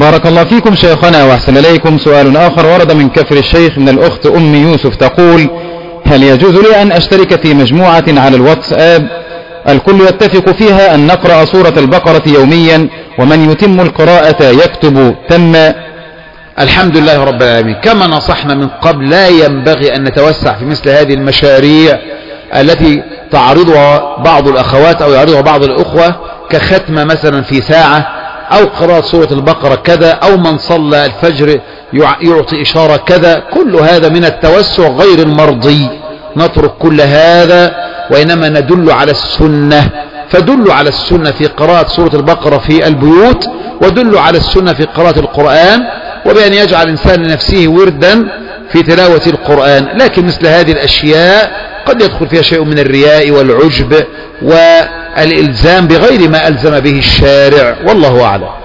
بارك الله فيكم شيخنا وأحسن إليكم. سؤال آخر ورد من كفر الشيخ من الأخت أم يوسف تقول: هل يجوز لي أن أشترك في مجموعة على الواتساب الكل يتفق فيها أن نقرأ سورة البقرة يوميا ومن يتم القراءة يكتب تم؟ الحمد لله رب العالمين. كما نصحنا من قبل، لا ينبغي أن نتوسع في مثل هذه المشاريع التي تعرضها بعض الأخوات أو يعرضها بعض الأخوة، كختمة مثلا في ساعة، أو قراءة سورة البقرة كذا، أو من صلى الفجر يعطي إشارة كذا. كل هذا من التوسع غير المرضي. نترك كل هذا وإنما ندل على السنة. فدلوا على السنة في قراءة سورة البقرة في البيوت، ودلوا على السنة في قراءة القرآن، وبأن يجعل الإنسان لنفسه وردا في تلاوة القرآن. لكن مثل هذه الأشياء قد يدخل فيها شيء من الرياء والعجب والإلزام بغير ما ألزم به الشارع، والله أعلم.